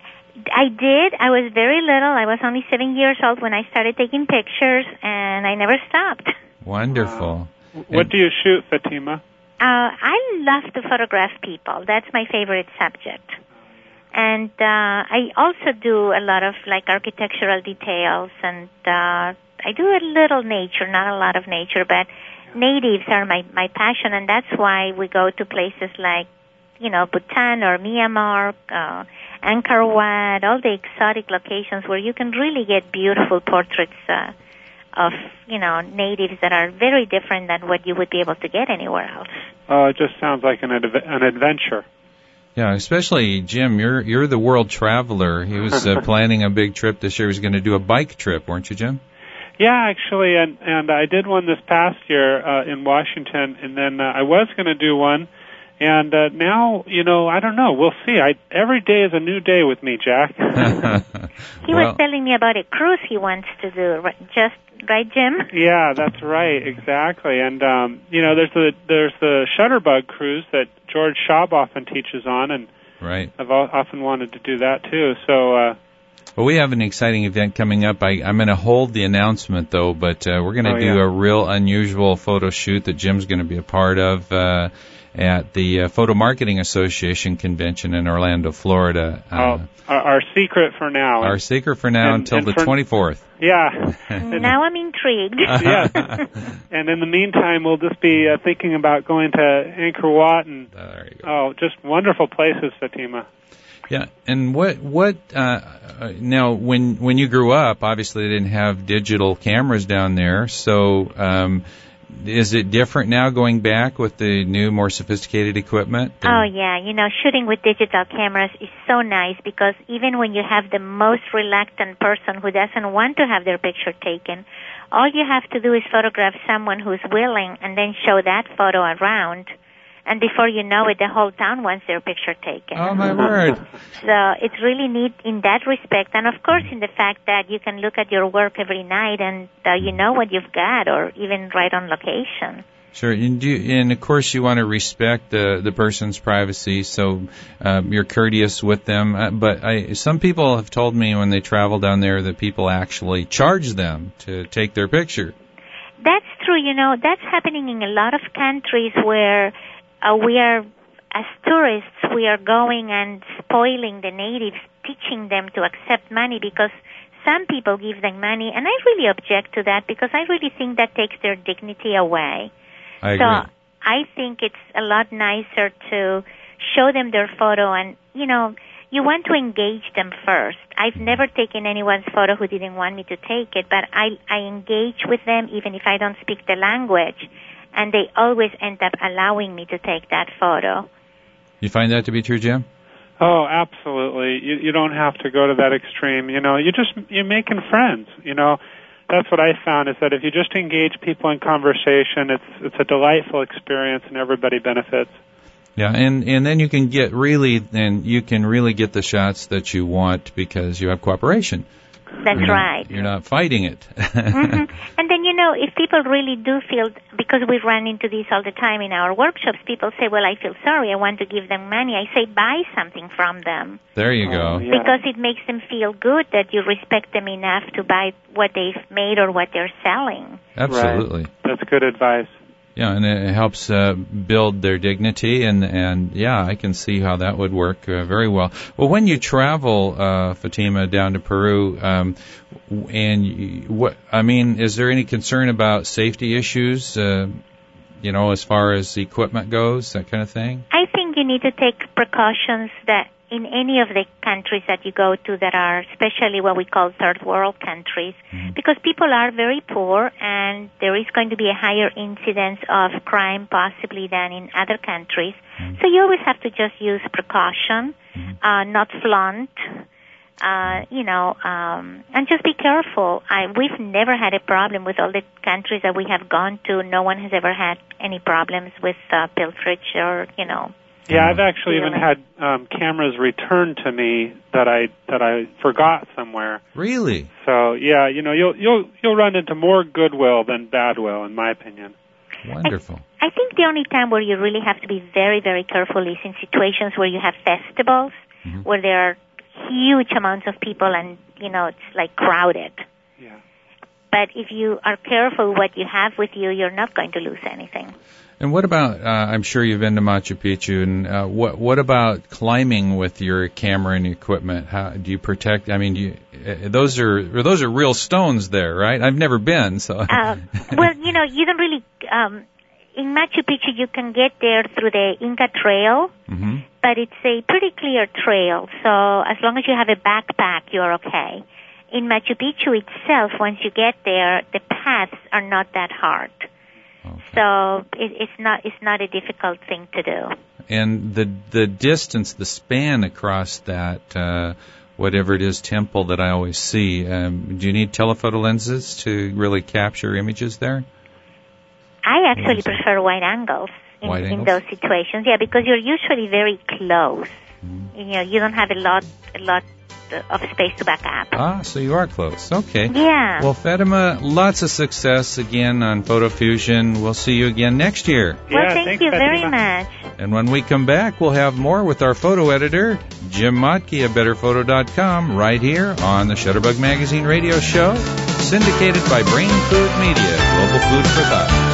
I did. I was very little. I was only seven years old when I started taking pictures, and I never stopped. Wonderful. What do you shoot, Fatima? Uh, I love to photograph people. That's my favorite subject. And uh, I also do a lot of like architectural details, and uh, I do a little nature, not a lot of nature, but natives are my, my passion, and that's why we go to places like, you know, Bhutan or Myanmar, uh, Angkor Wat, all the exotic locations where you can really get beautiful portraits uh, of, you know, natives that are very different than what you would be able to get anywhere else. Oh, it just sounds like an adv- an adventure. Yeah, especially Jim. You're you're the world traveler. He was uh, planning a big trip this year. He was going to do a bike trip, weren't you, Jim? Yeah, actually, and and I did one this past year uh, in Washington, and then uh, I was going to do one, and uh, now, you know, I don't know. We'll see. I every day is a new day with me, Jack. He Well- was telling me about a cruise he wants to do, ri- just right, Jim? Yeah, that's right, exactly. And um, you know, there's the there's the Shutterbug cruise that George Schaub often teaches on, and Right. I've al- often wanted to do that too. So. Uh, Well, we have an exciting event coming up. I, I'm going to hold the announcement, though, but uh, we're going to Oh, do yeah. a real unusual photo shoot that Jim's going to be a part of uh, at the uh, Photo Marketing Association convention in Orlando, Florida. Uh, oh, our, our secret for now. Our secret for now And- until and the for- twenty-fourth. Yeah. Now I'm intrigued. Yes. And in the meantime, we'll just be uh, thinking about going to Angkor Wat and oh, just wonderful places, Fatima. Yeah, and what what uh, uh, now when when you grew up, obviously they didn't have digital cameras down there. So um, is it different now going back with the new, more sophisticated equipment? Oh, yeah. You know, shooting with digital cameras is so nice because even when you have the most reluctant person who doesn't want to have their picture taken, all you have to do is photograph someone who's willing and then show that photo around. And before you know it, the whole town wants their picture taken. Oh, my word. So it's really neat in that respect. And, of course, in the fact that you can look at your work every night and uh, you know what you've got, or even right on location. Sure, and, do you, and of course you want to respect the the person's privacy, so um, you're courteous with them. Uh, but I, some people have told me when they travel down there that people actually charge them to take their picture. That's true. You know, that's happening in a lot of countries where uh, we are, as tourists, we are going and spoiling the natives, teaching them to accept money because some people give them money, and I really object to that because I really think that takes their dignity away. I so agree. I think it's a lot nicer to show them their photo, and, you know, you want to engage them first. I've never taken anyone's photo who didn't want me to take it, but I, I engage with them even if I don't speak the language, and they always end up allowing me to take that photo. You find that to be true, Jim? Oh, absolutely. You, you don't have to go to that extreme. You know, you just you're making friends. You know, that's what I found is that if you just engage people in conversation, it's it's a delightful experience and everybody benefits. Yeah, and and then you can get really, then you can really get the shots that you want because you have cooperation. That's You're not- right. You're not fighting it. hmm And then, you know, if people really do feel, because we run into this all the time in our workshops, people say, well, I feel sorry, I want to give them money. I say, buy something from them. There you go. Because it makes them feel good that you respect them enough to buy what they've made or what they're selling. Absolutely. That's good advice. Yeah, and it helps uh, build their dignity, and, and yeah, I can see how that would work uh, very well. Well, when you travel, uh, Fatima, down to Peru, um, and you, what I mean, is there any concern about safety issues, uh, you know, as far as equipment goes, that kind of thing? I think you need to take precautions that in any of the countries that you go to that are especially what we call third world countries, mm-hmm. because people are very poor and there is going to be a higher incidence of crime possibly than in other countries. Mm-hmm. So you always have to just use precaution, mm-hmm. uh, not flaunt, uh, you know, um, and just be careful. I, we've never had a problem with all the countries that we have gone to. No one has ever had any problems with uh, pilferage or, you know, Yeah, I've actually even had um, cameras returned to me that I that I forgot somewhere. Really? So yeah, you know, you'll you'll you'll run into more goodwill than badwill, in my opinion. Wonderful. I, I think the only time where you really have to be very, very careful is in situations where you have festivals, mm-hmm. where there are huge amounts of people and, you know, it's like crowded. Yeah. But if you are careful what you have with you, you're not going to lose anything. And what about, uh, I'm sure you've been to Machu Picchu, and uh, what what about climbing with your camera and equipment? How do you protect, I mean, do you, uh, those are those are real stones there, right? I've never been, so. uh, well, you know, you don't really, um, in Machu Picchu you can get there through the Inca Trail, mm-hmm. but it's a pretty clear trail, so as long as you have a backpack, you're okay. In Machu Picchu itself, once you get there, the paths are not that hard. Okay. So it, it's not it's not a difficult thing to do. And the the distance, the span across that, uh, whatever it is, temple that I always see, um, do you need telephoto lenses to really capture images there? I actually prefer wide angles in, wide in angles? those situations. Yeah, because you're usually very close. Mm-hmm. You know, you don't have a lot a lot of space to back up. Ah, so you are close. Okay. Yeah. Well, Fatima, lots of success again on Photo Fusion. We'll see you again next year. Well, yeah, thank thanks, you Fatima. very much. And when we come back, we'll have more with our photo editor, Jim Motke of better photo dot com, right here on the Shutterbug Magazine radio show, syndicated by Brain Food Media, Global Food for Thought.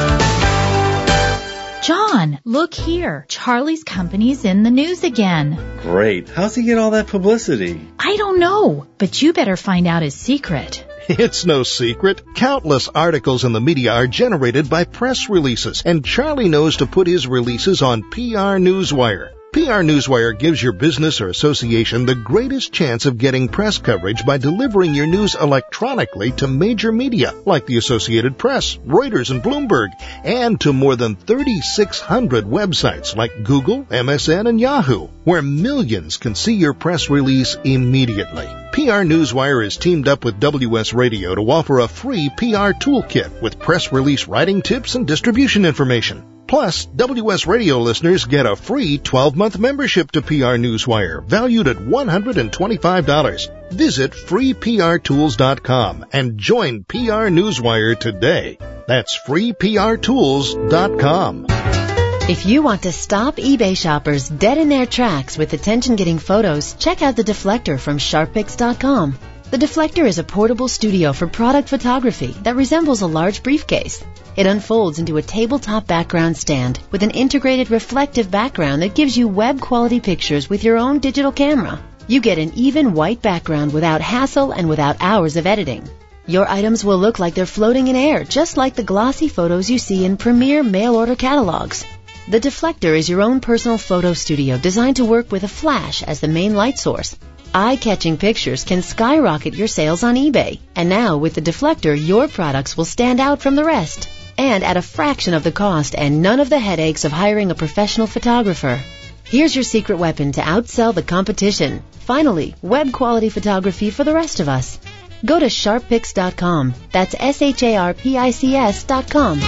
John, look here. Charlie's company's in the news again. Great. How's he get all that publicity? I don't know, but you better find out his secret. It's no secret. Countless articles in the media are generated by press releases, and Charlie knows to put his releases on P R Newswire. P R Newswire gives your business or association the greatest chance of getting press coverage by delivering your news electronically to major media like the Associated Press, Reuters, and Bloomberg, and to more than thirty-six hundred websites like Google, M S N, and Yahoo, where millions can see your press release immediately. P R Newswire is teamed up with W S Radio to offer a free P R toolkit with press release writing tips and distribution information. Plus, W S Radio listeners get a free twelve-month membership to P R Newswire, valued at one hundred twenty-five dollars. Visit free P R tools dot com and join P R Newswire today. That's free P R tools dot com. If you want to stop eBay shoppers dead in their tracks with attention-getting photos, check out the Deflector from sharp pics dot com. The Deflector is a portable studio for product photography that resembles a large briefcase. It unfolds into a tabletop background stand with an integrated reflective background that gives you web-quality pictures with your own digital camera. You get an even white background without hassle and without hours of editing. Your items will look like they're floating in air, just like the glossy photos you see in premier mail-order catalogs. The Deflector is your own personal photo studio designed to work with a flash as the main light source. Eye-catching pictures can skyrocket your sales on eBay. And now, with the Deflector, your products will stand out from the rest. And at a fraction of the cost and none of the headaches of hiring a professional photographer. Here's your secret weapon to outsell the competition. Finally, web-quality photography for the rest of us. Go to sharp pics dot com. That's S H A R P I C S dot com.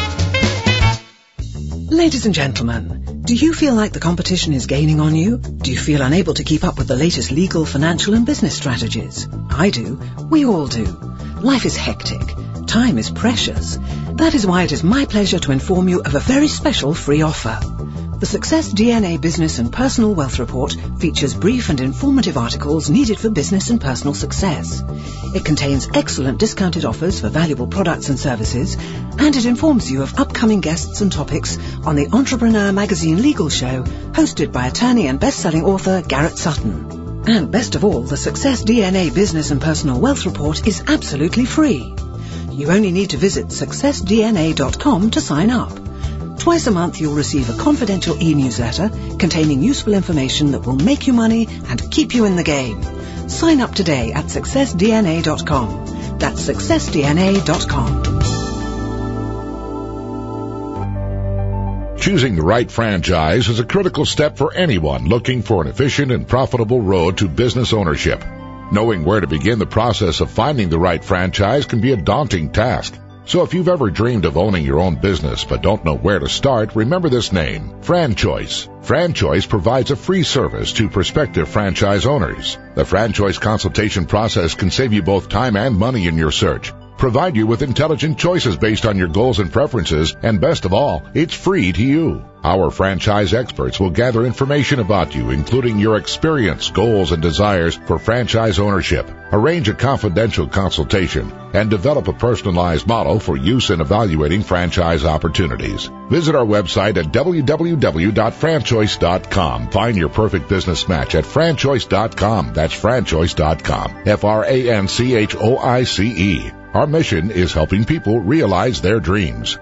Ladies and gentlemen, do you feel like the competition is gaining on you? Do you feel unable to keep up with the latest legal, financial, and business strategies? I do. We all do. Life is hectic. Time is precious. That is why it is my pleasure to inform you of a very special free offer. The Success D N A Business and Personal Wealth Report features brief and informative articles needed for business and personal success. It contains excellent discounted offers for valuable products and services, and it informs you of upcoming guests and topics on the Entrepreneur Magazine Legal Show, hosted by attorney and best-selling author Garrett Sutton. And best of all, the Success D N A Business and Personal Wealth Report is absolutely free. You only need to visit success d n a dot com to sign up. Twice a month you'll receive a confidential e-newsletter containing useful information that will make you money and keep you in the game. Sign up today at success d n a dot com. That's success d n a dot com. Choosing the right franchise is a critical step for anyone looking for an efficient and profitable road to business ownership. Knowing where to begin the process of finding the right franchise can be a daunting task. So if you've ever dreamed of owning your own business but don't know where to start, remember this name, FranChoice. FranChoice provides a free service to prospective franchise owners. The FranChoice consultation process can save you both time and money in your search, provide you with intelligent choices based on your goals and preferences, and best of all, it's free to you. Our franchise experts will gather information about you, including your experience, goals, and desires for franchise ownership, arrange a confidential consultation, and develop a personalized model for use in evaluating franchise opportunities. Visit our website at w w w dot franchoice dot com. Find your perfect business match at franchoice dot com. That's franchoice dot com. F R A N C H O I C E. Our mission is helping people realize their dreams.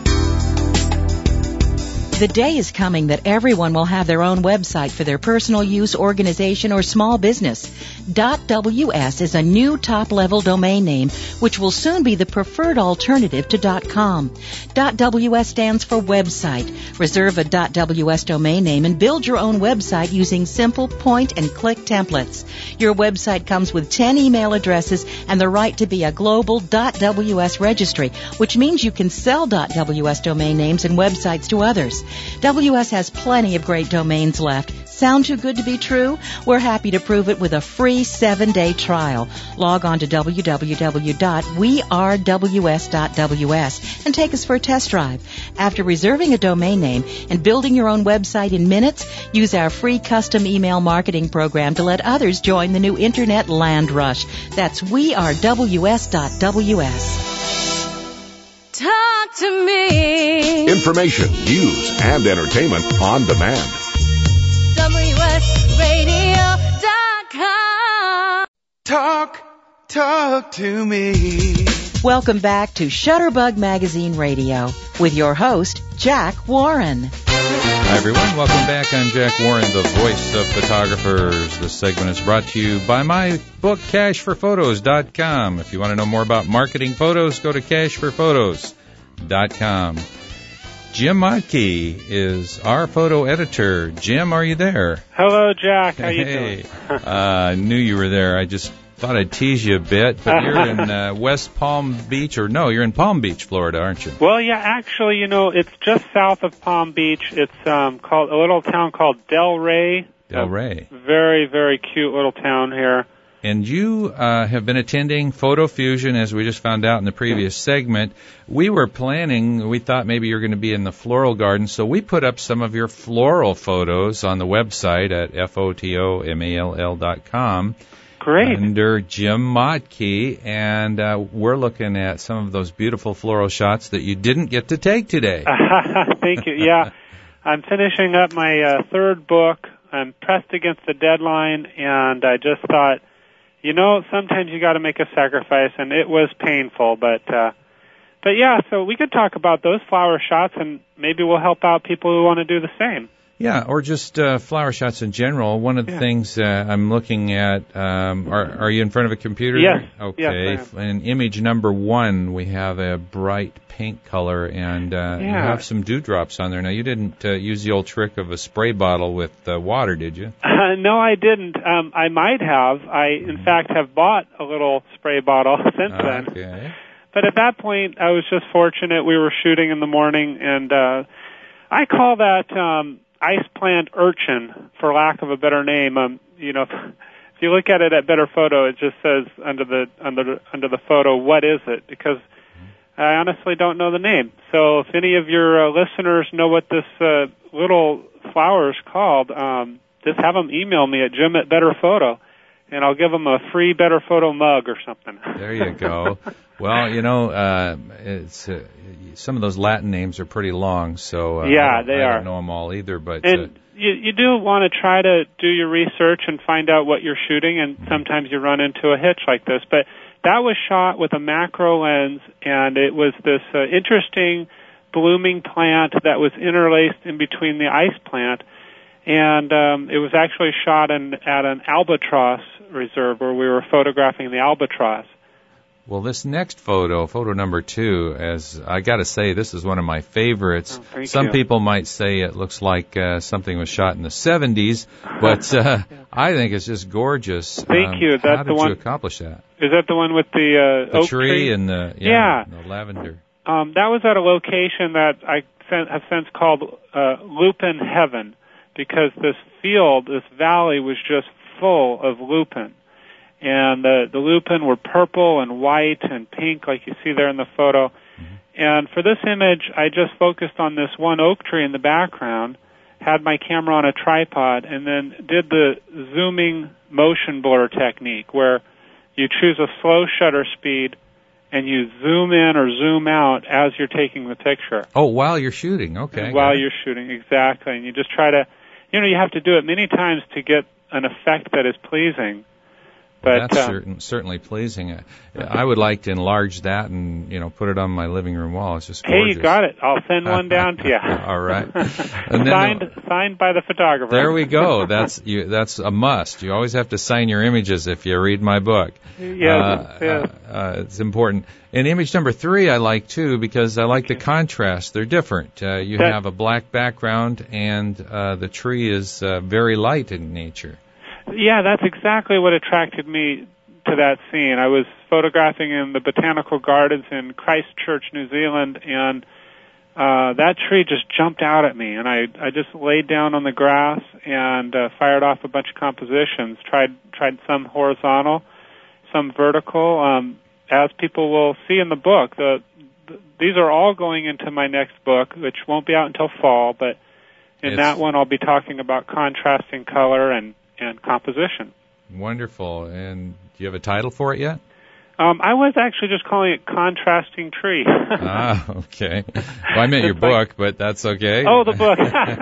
The day is coming that everyone will have their own website for their personal use, organization, or small business. .ws is a new top-level domain name which will soon be the preferred alternative to .com. .ws stands for website. Reserve a .ws domain name and build your own website using simple point-and-click templates. Your website comes with ten email addresses and the right to be a global .ws registry, which means you can sell .ws domain names and websites to others. W S has plenty of great domains left. Sound too good to be true? We're happy to prove it with a free seven-day trial. Log on to w w w dot we are w s dot w s and take us for a test drive. After reserving a domain name and building your own website in minutes, use our free custom email marketing program to let others join the new Internet land rush. That's we are w s dot w s. Talk to me. Information, news, and entertainment on demand. W S radio dot com. Talk, talk to me. Welcome back to Shutterbug Magazine Radio with your host, Jack Warren. Hi, everyone. Welcome back. I'm Jack Warren, the voice of photographers. This segment is brought to you by my book, cash for photos dot com. If you want to know more about marketing photos, go to cash for photos dot com. Jim Modkey is our photo editor. Jim, are you there? Hello, Jack. How you hey. doing? uh, I knew you were there. I just thought I'd tease you a bit, but you're in uh, West Palm Beach, or no, you're in Palm Beach, Florida, aren't you? Well, yeah, actually, you know, it's just south of Palm Beach. It's um, called a little town called Delray. Delray. Very, very cute little town here. And you uh, have been attending Photo Fusion, as we just found out in the previous segment. We were planning, we thought maybe you were going to be in the floral garden, so we put up some of your floral photos on the website at F O T O M A L L dot com. Great. Under Jim Modkey, and uh, we're looking at some of those beautiful floral shots that you didn't get to take today. Thank you. Yeah, I'm finishing up my uh, third book. I'm pressed against the deadline, and I just thought, you know, sometimes you got to make a sacrifice, and it was painful, but uh, but yeah. So we could talk about those flower shots, and maybe we'll help out people who want to do the same. Yeah, or just uh, flower shots in general. One of the yeah. things uh, I'm looking at, um, are, are you in front of a computer? Yes. Okay. Yes, I am. In image number one, we have a bright pink color, and uh, yeah. you have some dewdrops on there. Now, you didn't uh, use the old trick of a spray bottle with uh, water, did you? Uh, no, I didn't. Um, I might have. I, in fact, have bought a little spray bottle since then. Okay. But at that point, I was just fortunate. We were shooting in the morning, and uh, I call that... Um, ice plant urchin, for lack of a better name. Um, you know, if, if you look at it at Better Photo, it just says under the under the, under the photo, what is it? Because I honestly don't know the name. So if any of your uh, listeners know what this uh, little flower is called, um, just have them email me at Jim at Better Photo, and I'll give them a free Better Photo mug or something. There you go. Well, you know, uh, it's uh, some of those Latin names are pretty long, so uh, yeah, I they I are. don't know them all either. But and uh, you, you do want to try to do your research and find out what you're shooting, and sometimes you run into a hitch like this. But that was shot with a macro lens, and it was this uh, interesting blooming plant that was interlaced in between the ice plant. And um, it was actually shot in, at an albatross reserve where we were photographing the albatross. Well, this next photo, photo number two, as I got to say, this is one of my favorites. Oh, thank Some you. people might say it looks like uh, something was shot in the seventies, but uh, I think it's just gorgeous. Thank um, you. That's How did the one. you accomplish that? Is that the one with the, uh, The oak tree, tree and the yeah, Yeah. the lavender. Um, that was at a location that I sen- have since called uh, Lupin Heaven, because this field, this valley, was just full of lupin. And the, the lupin were purple and white and pink, like you see there in the photo. Mm-hmm. And for this image, I just focused on this one oak tree in the background, had my camera on a tripod, and then did the zooming motion blur technique, where you choose a slow shutter speed and you zoom in or zoom out as you're taking the picture. Oh, while you're shooting, okay. While got it. you're shooting, exactly. And you just try to, you know, you have to do it many times to get an effect that is pleasing. But That's um, certain, certainly pleasing. I, I would like to enlarge that and, you know, put it on my living room wall. It's just hey, gorgeous. you got it. I'll send one down to you. All right. And then, signed, signed by the photographer. There we go. That's you. That's a must. You always have to sign your images if you read my book. Yes, uh, yes. Uh, uh, it's important. And image number three I like too, because I like the contrast. They're different. Uh, you That- have a black background, and uh, the tree is uh, very light in nature. Yeah, that's exactly what attracted me to that scene. I was photographing in the botanical gardens in Christchurch, New Zealand, and uh, that tree just jumped out at me. And I, I just laid down on the grass and uh, fired off a bunch of compositions. Tried, tried some horizontal, some vertical. Um, as people will see in the book, the, the these are all going into my next book, which won't be out until fall. But in It's- that one, I'll be talking about contrasting color and and composition. Wonderful. And do you have a title for it yet? Um, I was actually just calling it Contrasting Tree. Ah, okay. Well, I meant your It's like- book, but that's okay. Oh, the book.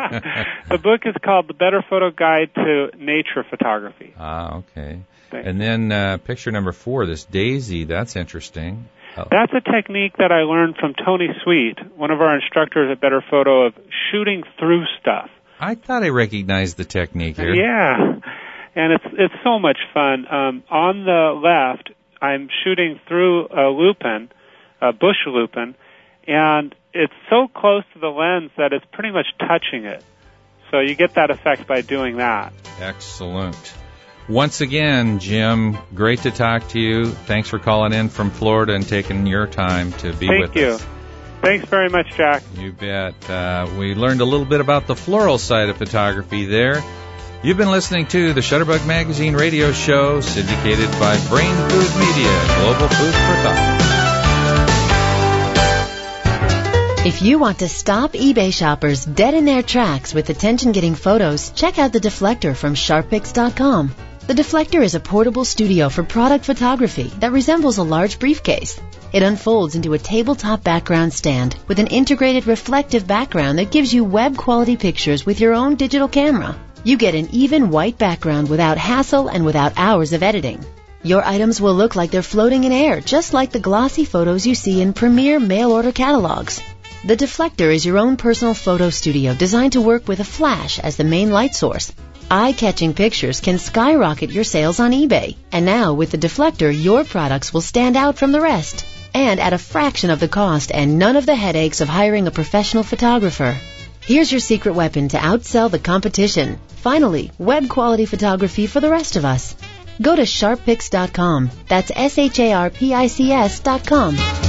The book is called The Better Photo Guide to Nature Photography. Ah, okay. Thanks. And then uh, picture number four, this daisy, that's interesting. Oh, That's a technique that I learned from Tony Sweet, one of our instructors at Better Photo, of shooting through stuff. I thought I recognized the technique here. Yeah, and it's it's so much fun. Um, on the left, I'm shooting through a lupin, a bush lupin, and it's so close to the lens that it's pretty much touching it. So you get that effect by doing that. Excellent. Once again, Jim, great to talk to you. Thanks for calling in from Florida and taking your time to be Thank with you. us. Thanks very much, Jack. You bet. Uh, we learned a little bit about the floral side of photography there. You've been listening to the Shutterbug Magazine radio show, syndicated by Brain Food Media, Global Food for Thought. If you want to stop eBay shoppers dead in their tracks with attention-getting photos, check out the Deflector from Sharpix dot com. The Deflector is a portable studio for product photography that resembles a large briefcase. It unfolds into a tabletop background stand with an integrated reflective background that gives you web-quality pictures with your own digital camera. You get an even white background without hassle and without hours of editing. Your items will look like they're floating in air, just like the glossy photos you see in premier mail-order catalogs. The Deflector is your own personal photo studio designed to work with a flash as the main light source. Eye-catching pictures can skyrocket your sales on eBay. And now, with the Deflector, your products will stand out from the rest. And at a fraction of the cost and none of the headaches of hiring a professional photographer. Here's your secret weapon to outsell the competition. Finally, web-quality photography for the rest of us. Go to Sharpix dot com. That's S H A R P I C S dot com.